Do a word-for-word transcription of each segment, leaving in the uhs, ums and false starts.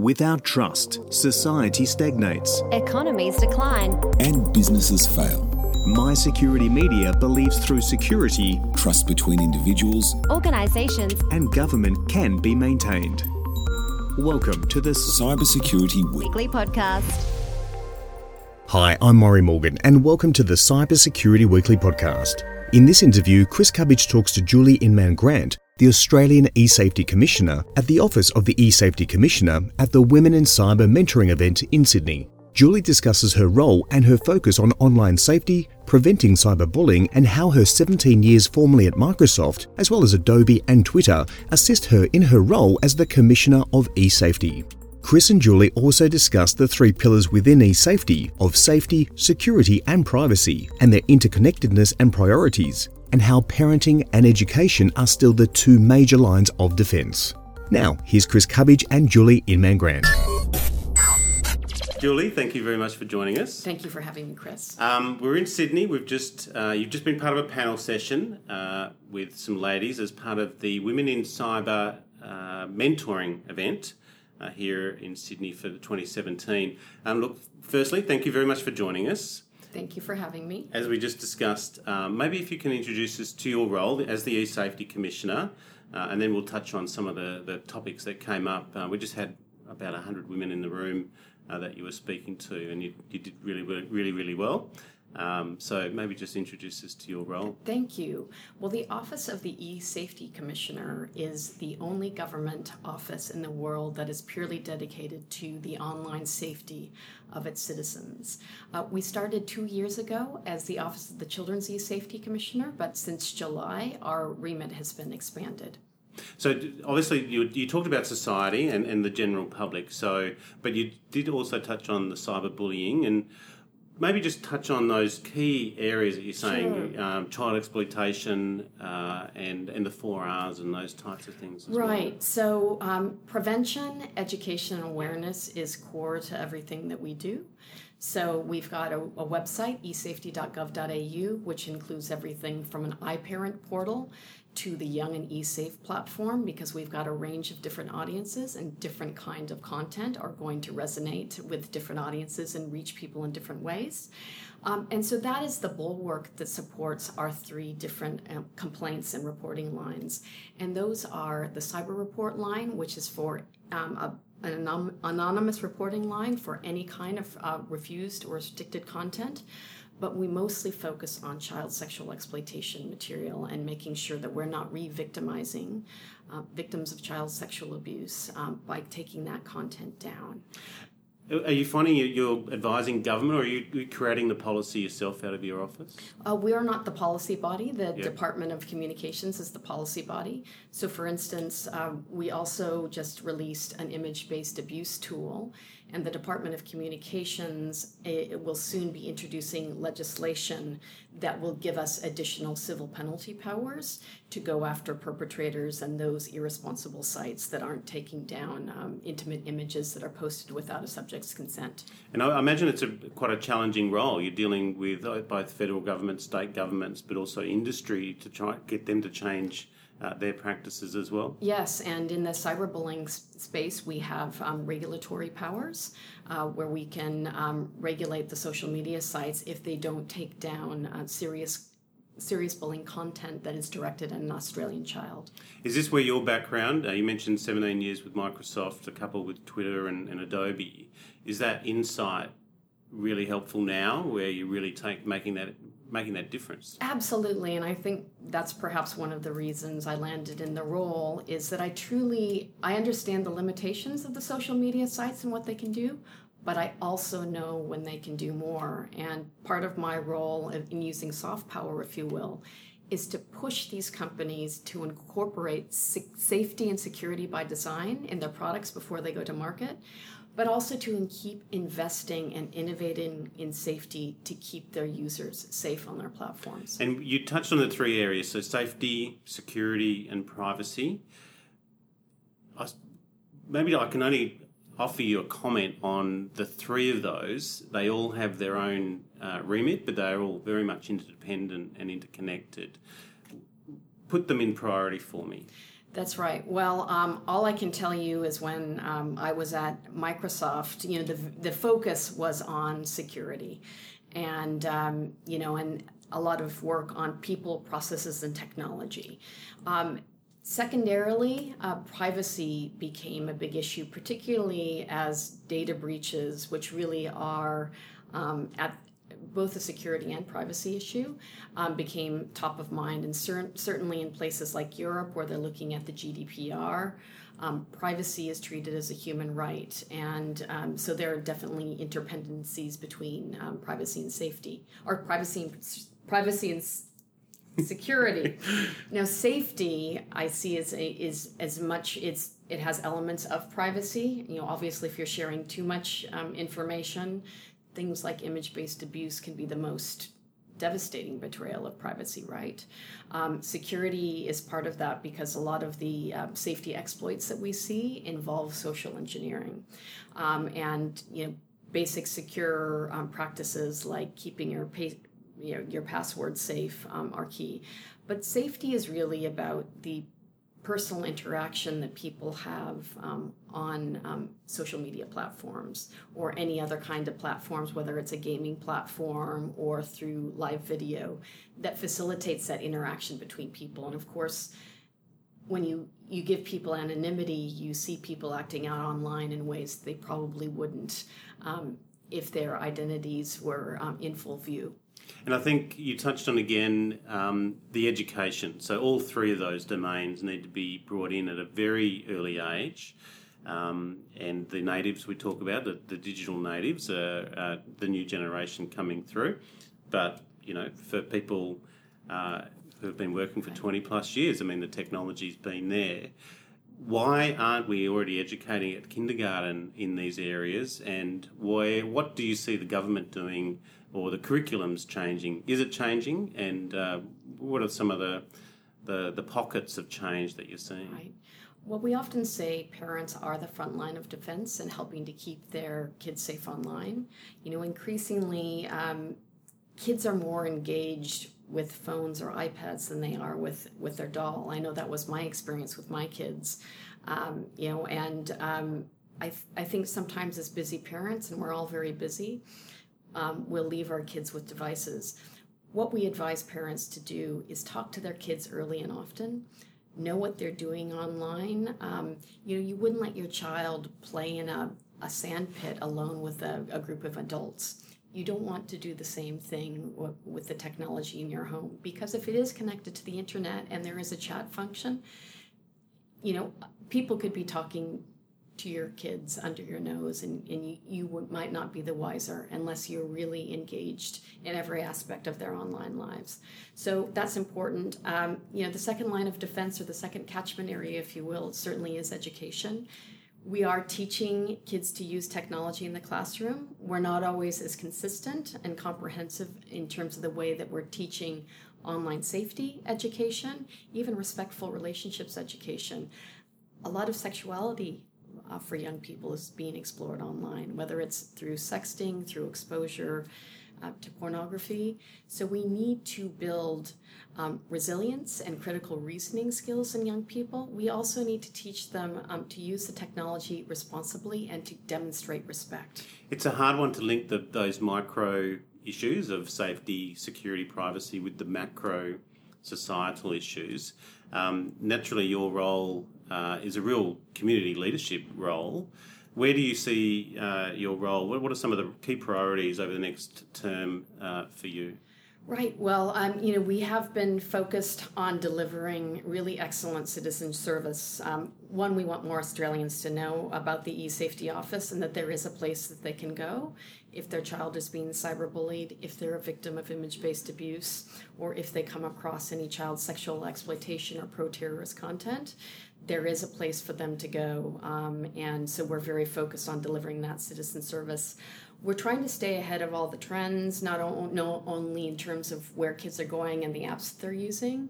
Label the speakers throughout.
Speaker 1: Without trust, society stagnates.
Speaker 2: Economies decline.
Speaker 3: And businesses fail.
Speaker 1: My Security Media believes through security,
Speaker 3: trust between individuals,
Speaker 2: organisations,
Speaker 1: and government can be maintained. Welcome to the
Speaker 3: Cybersecurity
Speaker 2: Weekly Podcast.
Speaker 1: Hi, I'm Maury Morgan, and welcome to the Cybersecurity Weekly Podcast. In this interview, Chris Cubbage talks to Julie Inman-Grant, the Australian eSafety Commissioner, at the Office of the eSafety Commissioner at the Women in Cyber Mentoring event in Sydney. Julie discusses her role and her focus on online safety, preventing cyberbullying, and how her seventeen years formerly at Microsoft, as well as Adobe and Twitter, assist her in her role as the Commissioner of eSafety. Chris and Julie also discuss the three pillars within eSafety of safety, security, and privacy, and their interconnectedness and priorities, and how parenting and education are still the two major lines of defence. Now, here's Chris Cubbage and Julie Inman-Grant.
Speaker 4: Julie, thank you very much for joining us.
Speaker 5: Thank you for having me, Chris.
Speaker 4: Um, we're in Sydney. We've just uh, you've just been part of a panel session uh, with some ladies as part of the Women in Cyber uh, mentoring event uh, here in Sydney for twenty seventeen. Um, look, firstly, thank you very much for joining us.
Speaker 5: Thank you for having me.
Speaker 4: As we just discussed, um, maybe if you can introduce us to your role as the eSafety Commissioner, uh, and then we'll touch on some of the, the topics that came up. Uh, we just had about one hundred women in the room Uh, that you were speaking to, and you, you did really, really, really well. Um, so maybe just introduce us to your role.
Speaker 5: Thank you. Well, the Office of the eSafety Commissioner is the only government office in the world that is purely dedicated to the online safety of its citizens. Uh, we started two years ago as the Office of the Children's eSafety Commissioner, but since July, our remit has been expanded.
Speaker 4: So obviously you, you talked about society and, and the general public, so but you did also touch on the cyberbullying, and maybe just touch on those key areas that you're saying,
Speaker 5: Sure.
Speaker 4: um, child exploitation uh, and, and the four R's and those types of things as
Speaker 5: Right.
Speaker 4: well.
Speaker 5: So um, prevention, education, and awareness is core to everything that we do. So we've got a, a website, e safety dot gov dot a u, which includes everything from an iParent portal to the Young and eSafe platform, because we've got a range of different audiences and different kind of content are going to resonate with different audiences and reach people in different ways. Um, and so that is the bulwark that supports our three different um, complaints and reporting lines. And those are the cyber report line, which is for um, a an anonymous reporting line for any kind of uh, refused or restricted content, but we mostly focus on child sexual exploitation material and making sure that we're not re-victimizing uh, victims of child sexual abuse um, by taking that content down.
Speaker 4: Are you finding you're advising government, or are you creating the policy yourself out of your office?
Speaker 5: Uh, we are not the policy body. The
Speaker 4: Yep.
Speaker 5: Department of Communications is the policy body. So, for instance, um, we also just released an image-based abuse tool, and the Department of Communications it, it will soon be introducing legislation that will give us additional civil penalty powers to go after perpetrators and those irresponsible sites that aren't taking down um, intimate images that are posted without a subject's consent.
Speaker 4: And I imagine it's a quite a challenging role. You're dealing with both federal government, state governments, but also industry to try get them to change uh, their practices as well.
Speaker 5: Yes, and in the cyberbullying space, we have um, regulatory powers uh, where we can um, regulate the social media sites if they don't take down uh, serious serious bullying content that is directed at an Australian child.
Speaker 4: Is this where your background, uh, you mentioned seventeen years with Microsoft, a couple with Twitter and, and Adobe, is that insight really helpful now where you really take making that making that difference?
Speaker 5: Absolutely, and I think that's perhaps one of the reasons I landed in the role is that I truly, I understand the limitations of the social media sites and what they can do, but I also know when they can do more. And part of my role in using soft power, if you will, is to push these companies to incorporate safety and security by design in their products before they go to market, but also to keep investing and innovating in safety to keep their users safe on their platforms.
Speaker 4: And you touched on the three areas, so safety, security, and privacy. I, maybe I can only offer you a comment on the three of those. They all have their own uh, remit, but they're all very much interdependent and interconnected. Put them in priority for me.
Speaker 5: That's right. Well, um, all I can tell you is when um, I was at Microsoft, you know, the the focus was on security, and um, you know, and a lot of work on people, processes, and technology. Um, secondarily, uh, privacy became a big issue, particularly as data breaches, which really are um, at both a security and privacy issue, um, became top of mind. And cer- certainly in places like Europe, where they're looking at the G D P R, um, privacy is treated as a human right. And um, so there are definitely interdependencies between um, privacy and safety, or privacy and, privacy and s- security. Now, safety, I see as a, is as much it's it has elements of privacy. You know, obviously, if you're sharing too much um, information, things like image-based abuse can be the most devastating betrayal of privacy, right? Um, security is part of that because a lot of the um, safety exploits that we see involve social engineering, um, and you know, basic secure um, practices like keeping your pa- you know, your password safe um, are key. But safety is really about the personal interaction that people have um, on um, social media platforms or any other kind of platforms, whether it's a gaming platform or through live video, that facilitates that interaction between people. And of course, when you, you give people anonymity, you see people acting out online in ways they probably wouldn't um, if their identities were um, in full view.
Speaker 4: And I think you touched on again um, the education. So all three of those domains need to be brought in at a very early age. Um, and the natives we talk about, the, the digital natives, are uh, the new generation coming through. But, you know, for people uh, who have been working for twenty plus years, I mean, the technology's been there. Why aren't we already educating at kindergarten in these areas? And why, what do you see the government doing, or the curriculum's changing? Is it changing? And uh, what are some of the, the the pockets of change that you're seeing?
Speaker 5: Right. Well, we often say parents are the front line of defense in helping to keep their kids safe online. You know, increasingly, um, kids are more engaged with phones or iPads than they are with, with their doll. I know that was my experience with my kids. Um, you know, and um, I th- I think sometimes as busy parents, and we're all very busy, Um, we'll leave our kids with devices. What we advise parents to do is talk to their kids early and often, know what they're doing online. Um, you know, you wouldn't let your child play in a, a sand pit alone with a, a group of adults. You don't want to do the same thing w- with the technology in your home, because if it is connected to the internet and there is a chat function, you know, people could be talking to your kids under your nose, and, and you, you would, might not be the wiser unless you're really engaged in every aspect of their online lives. So that's important. Um, you know, the second line of defense, or the second catchment area, if you will, certainly is education. We are teaching kids to use technology in the classroom. We're not always as consistent and comprehensive in terms of the way that we're teaching online safety education, even respectful relationships education. A lot of sexuality Uh, for young people is being explored online, whether it's through sexting, through exposure uh, to pornography. So we need to build um, resilience and critical reasoning skills in young people. We also need to teach them um, to use the technology responsibly and to demonstrate respect.
Speaker 4: It's a hard one to link the, those micro issues of safety, security, privacy with the macro societal issues. Um, naturally, your role uh, is a real community leadership role. Where do you see uh, your role? What, what are some of the key priorities over the next term uh, for you?
Speaker 5: Right. Well, um, you know, we have been focused on delivering really excellent citizen service. Um, one, we want more Australians to know about the eSafety Office and that there is a place that they can go if their child is being cyberbullied, if they're a victim of image-based abuse, or if they come across any child sexual exploitation or pro-terrorist content. There is a place for them to go, um, and so we're very focused on delivering that citizen service. We're trying to stay ahead of all the trends, not, o- not only in terms of where kids are going and the apps that they're using,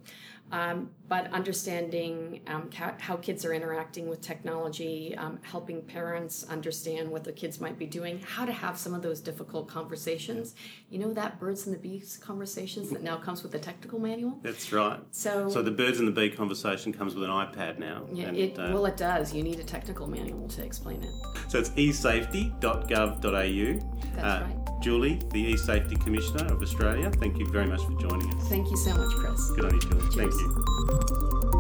Speaker 5: Um, but understanding um, ca- how kids are interacting with technology, um, helping parents understand what their kids might be doing, how to have some of those difficult conversations. You know, that birds and the bees conversations that now comes with the technical manual?
Speaker 4: That's right.
Speaker 5: So,
Speaker 4: so the birds and the bee conversation comes with an iPad now.
Speaker 5: Yeah,
Speaker 4: and,
Speaker 5: it,
Speaker 4: uh,
Speaker 5: well, it does. You need a technical manual to explain it.
Speaker 4: So it's e safety dot gov dot a u.
Speaker 5: That's
Speaker 4: uh,
Speaker 5: right.
Speaker 4: Julie, the eSafety Commissioner of Australia, thank you very much for joining us.
Speaker 5: Thank you so much, Chris.
Speaker 4: Good on you, Julie.
Speaker 5: Cheers.
Speaker 4: Thank you.